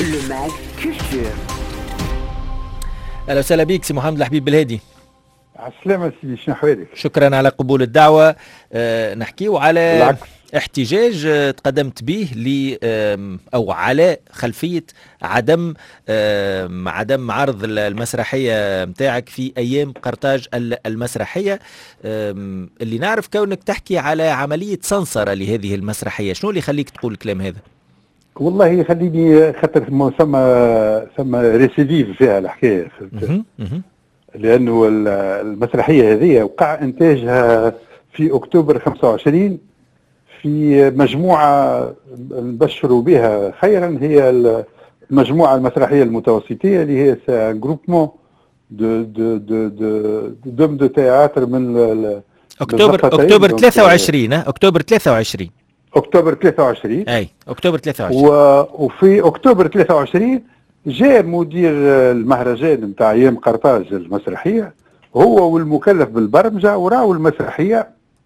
Le Mag Culture. اهلا وسهلا بك سي محمد الحبيب بالهادي. عالسلامة سيدي، شنو احوالك؟ شكرا على قبول الدعوة. نحكيو على بالعكس. احتجاج تقدمت به او على خلفية عدم عرض المسرحية متاعك في ايام قرطاج المسرحية، اللي نعرف كونك تحكي على عملية سنسرة لهذه المسرحية. شنو اللي يخليك تقول الكلام هذا؟ والله خليني خاطر ثم ريسيديف فيها الحكاية، لأنه المسرحية هذه وقع إنتاجها في أكتوبر 25 في مجموعة نبشروا بها خيرا، هي المجموعة المسرحية المتوسطية اللي هي جروبمون دو تياتر من أكتوبر 23. أكتوبر 23. أكتوبر 23. أي أكتوبر 23. وفي أكتوبر 23 جاء مدير المهرجان نتاع ايام قرطاج المسرحيه هو والمكلف بالبرمجه، وراوا المسرحيه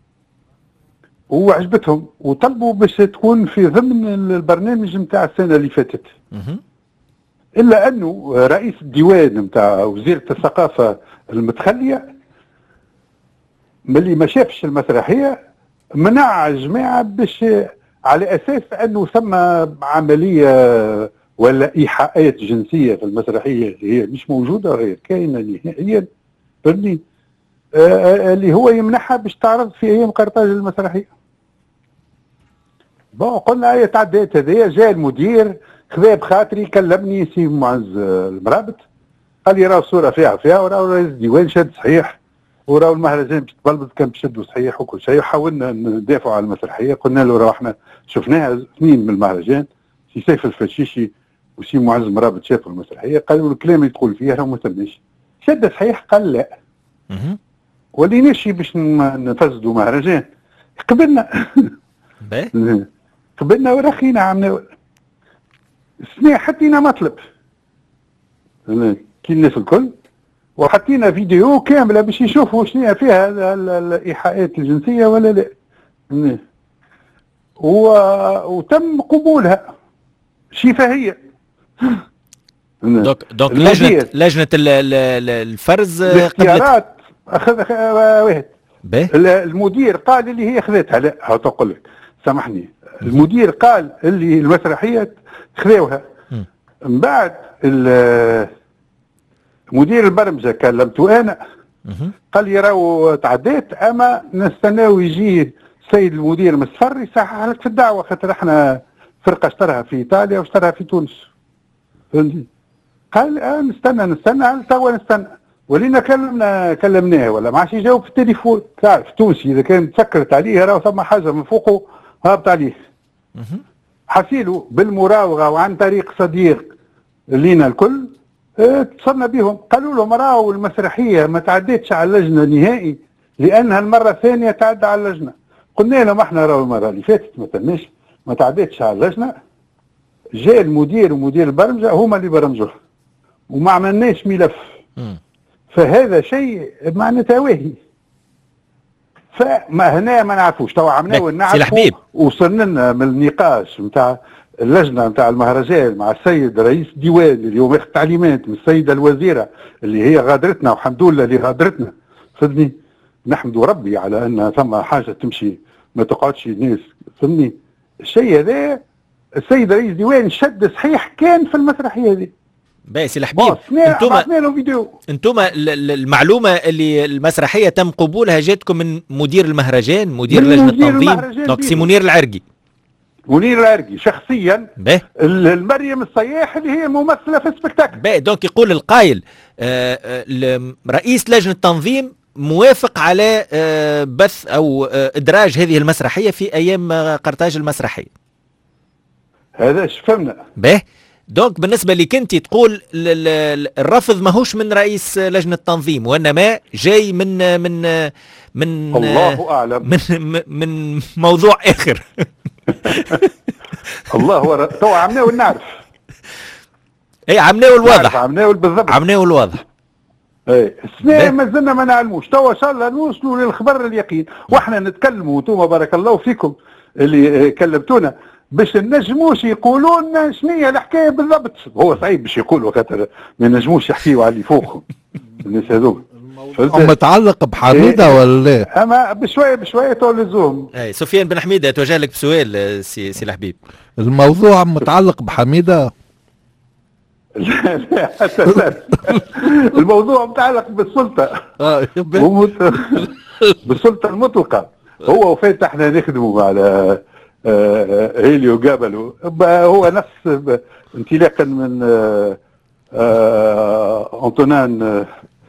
وعجبتهم وطلبوا باش تكون في ضمن البرنامج نتاع السنه اللي فاتت. الا انه رئيس الديوان نتاع وزيره الثقافه المتخليه ملي ما شافش المسرحيه منع الجماعه باش على اساس انه ثم عمليه ولا ايحاءات جنسيه في المسرحيه اللي هي مش موجوده غير كاينه نهائيا، فهمني؟ اللي هو يمنحها باش تعرض في ايام قرطاج المسرحيه. بون قلنا هي تعديت هذيا، جاء المدير خذا بخاطري كلمني سي معز المرابط قال لي راهو الصوره فيها وراهو رئيس الديوان شاد صحيح وراهو المهرجان باش تبلبط كان بشدوا صحيح وكل شيء، وحاولنا ندافعوا على المسرحيه. قلنا له راهو احنا شفناها اثنين من المهرجان، سي سيف الفشيشي وسي معز مرابط شافوا المسرحيه قالوا الكلام اللي تقول فيه راه ما تمش. شد صحيح قال لا. وليناش باش نفسدوا مهرجان، قبلنا قبلنا ورخينا عملنا السنة، حطينا مطلب كي الناس الكل وحطينا فيديو كامله باش يشوفوا شنو فيها الايحاءات الجنسيه ولا لا، وتم قبولها شفهيه. دونك لجنة الفرز الاختيارات اخذ واحد. المدير قال اللي هي خذتها، لا هتقول لك سامحني، المدير قال اللي المسرحيه خذوها. من بعد مدير البرمجه كلمته انا قال لي راهو تعديت، اما نستناو يجي السيد المدير مصفر يصحح لك في الدعوه، خاطر احنا فرقه اشتراها في ايطاليا واشتراها في تونس، فهمتني؟ قال نستنى توا نستنى. ولينا كلمناه ولا ما عادش يجاوب في التليفون. تعرف تونسي اذا كان تسكرت عليه راه ثم حاجه من فوقه هابط عليه. حسيلو بالمراوغه وعن طريق صديق لينا الكل اتصلنا بهم، قالوا لهم راهو المسرحيه ما تعديتش على اللجنه نهائي لانها المره الثانيه تعدى على اللجنه. قلنا لهم احنا راهو المره اللي فاتت ما تعديتش على اللجنه، جاء المدير ومدير البرمجه هما اللي برمجوها وما عملناش ملف. فهذا شيء معناتها واهي. فما هنا ما نعرفوش توا عملناه ونعرفوا. وصلنا لنا من النقاش نتاع اللجنه نتاع المهرجان مع السيد رئيس الديوان اللي هو ياخذ تعليمات من السيده الوزيره اللي هي غادرتنا، والحمد لله اللي غادرتنا، فهمني؟ نحمدوا ربي على ان ثم حاجه تمشي ما تقعدش الناس، فهمني؟ الشيء هذا السيد رئيس الديوان شد صحيح كان في المسرحيه هذه. سي الحبيب، انتم المعلومه اللي المسرحيه تم قبولها جاتكم من مدير المهرجان، مدير لجنه التنظيم، دونك سي منير العرقي شخصيا. المريم الصياح اللي هي ممثله في السبكتاكل. دونك يقول القائل رئيس لجنه التنظيم موافق على بث او ادراج هذه المسرحيه في ايام قرطاج المسرحيه. هذا فهمنا. دونك بالنسبة لك انت تقول الرفض ماهوش من رئيس لجنة التنظيم وانما جاي من الله اعلم من موضوع اخر. الله تو عمناه ونعرف. عمناه الواضح. عمناه بالضبط. عمناه الواضح. السنة ما زلنا ما نعلموش، تو ان شاء الله نوصلوا للخبر اليقين، واحنا نتكلموا وانتم بارك الله فيكم اللي كلمتونا باش نجموش يقولوا لنا شنو هي الحكايه بالضبط. هو صعيب باش يقولوا خاطر ما نجموش يحكيوا على اللي فوقهم الناس هذوك. متعلق بحميده ولا لا؟ اما بشويه تو لزوم. اي سفيان بن حميده توجه لك بسؤال سي الحبيب. الموضوع متعلق بحميده؟ لا حتى لا. الموضوع متعلق بالسلطه. بالسلطه المطلقه. هو وفات احنا نخدموا على هيليو قابلوا هو نفس انطلاقا من انطونان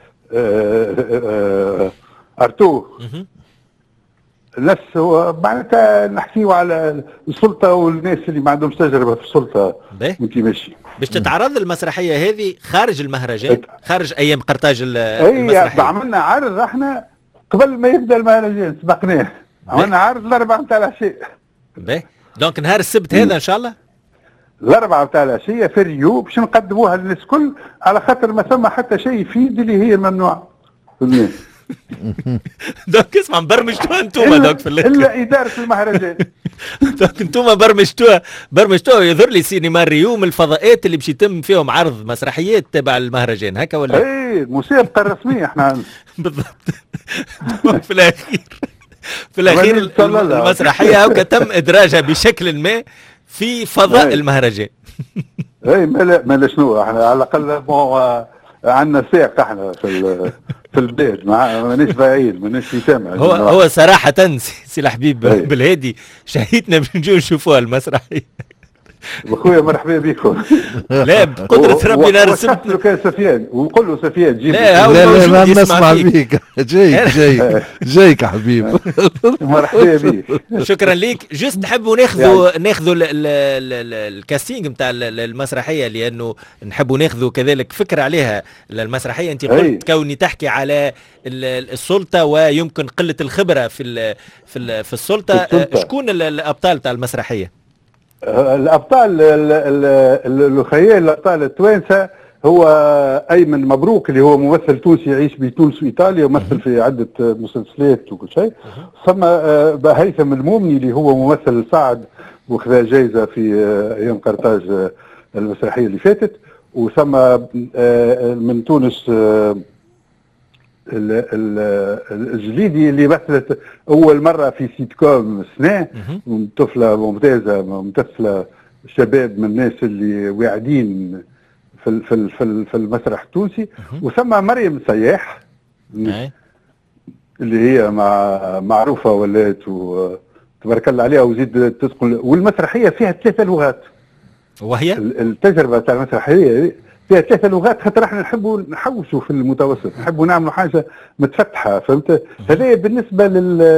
ارتو نفس. هو معناتها نحكيو على السلطه والناس اللي ما عندهمش تجربه في السلطه وانت ماشي. باش تتعرض المسرحيه هذه خارج المهرجان، خارج ايام قرطاج المسرحيه. عملنا عرض احنا قبل ما يبدا المهرجان، سبقناه عملنا عرض الاربعاء نتاع العشاء. باهي دونك نهار السبت هذا ان شاء الله الاربعاء نتاع العشيه في ريو باش نقدموها للناس الكل، على خاطر ما ثم حتى شيء يفيد اللي هي ممنوع. دونك اسمع برمجتوها انتوما دوك في الا اداره المهرجان. دونك انتوما برمجتوها يظهر لي سينما ريو من الفضاءات اللي باش يتم فيهم عرض مسرحيات تبع المهرجان هكا ولا؟ اي المسابقه الرسميه احنا بالضبط. في الاخير المسرحيه هكا تم ادراجها بشكل ما في فضاء المهرجان. اي ما شنو احنا على الاقل عندنا ساق احنا في البلاد ماناش بعيد ماناش سامع. هو صراحه سي الحبيب بالهادي شهيتنا باش نجيو نشوفوها المسرحيه. بخويا مرحبا بكم. لا بقدرة ربي نهار السبت. لو كان سفيان وقول له سفيان جيب. لا ما نسمع بيك. جايك يا حبيب. مرحبا بك. شكرا ليك. جست نحبوا ناخذوا الكاستينج نتاع المسرحيه، لانه نحبوا ناخذوا كذلك فكره عليها المسرحيه. انت قلت كوني تحكي على السلطه ويمكن قله الخبره في السلطه. شكون الابطال تاع المسرحيه؟ الابطال الخيال الابطال التوانسه هو ايمن مبروك اللي هو ممثل تونسي يعيش بتونس وايطاليا ومثل في عده مسلسلات وكل شيء. ثم هيثم المومني اللي هو ممثل صاعد وخذا جائزه في ايام قرطاج المسرحيه اللي فاتت. وثم من تونس الجليدي اللي مثلت اول مره في سيت كوم سنة، طفله ممتازه ممثله شباب من الناس اللي واعدين في المسرح التونسي. وثم مريم سياح اللي هي معروفه ولات وتبارك الله عليها وزيد تدخل. والمسرحيه فيها 3 لغات، وهي التجربه تاع المسرحيه فيها 3 لغات، خاطر احنا نحبوا نحوشوا في المتوسط، نحبوا نعملوا حاجه متفتحه. فهمت؟ هذا بالنسبه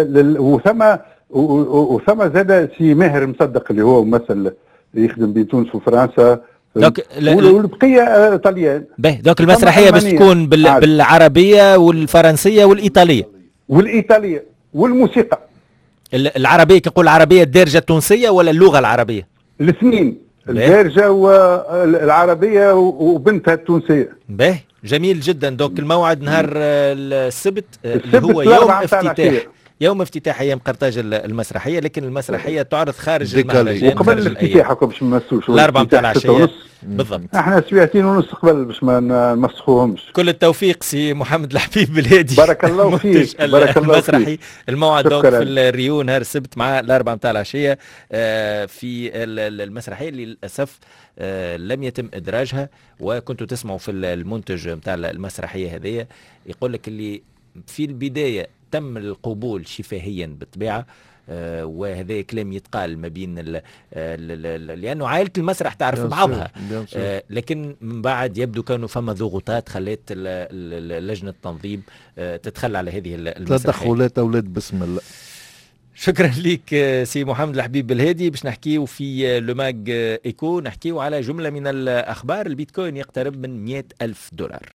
وثم زاد سي ماهر مصدق اللي هو ممثل يخدم بين تونس وفرنسا. والبقيه طليان. باهي دوك المسرحيه باش تكون بالعربيه والفرنسيه والايطاليه والموسيقى. العربيه كنقول العربيه الدارجه التونسيه ولا اللغه العربيه؟ الاثنين، الدارجه والعربيه وبنتها التونسيه. باهي جميل جدا. دوك الموعد نهار السبت اللي هو يوم افتتاح ايام قرطاج المسرحيه، لكن المسرحيه تعرض خارج المهرجان وقبل الافتتاح باش ما نمسوش الاربعاء نتاع العشيه بالضبط. احنا 2 ساعات قبل باش ما نمسخوهمش. كل التوفيق سي محمد الحبيب بالهادي. بارك الله فيك. المسرحي الموعد دوك في الريو نهار السبت مع الاربعاء نتاع العشيه في المسرحيه اللي للاسف لم يتم ادراجها. وكنتوا تسمعوا في المنتج نتاع المسرحيه هذه يقول لك اللي في البدايه تم القبول شفهيا بالطبيعه، وهذا كلام يتقال ما بين لانه عائله المسرح تعرف بعضها، لكن من بعد يبدو كانوا فما ضغوطات خلت لجنه التنظيم تتخلى على هذه المسرحيه. تدخلات اولاد بسم الله. شكرا لك سي محمد الحبيب بالهادي. باش نحكيو في لوماج ايكو، نحكيو على جمله من الاخبار. البيتكوين يقترب من $100,000.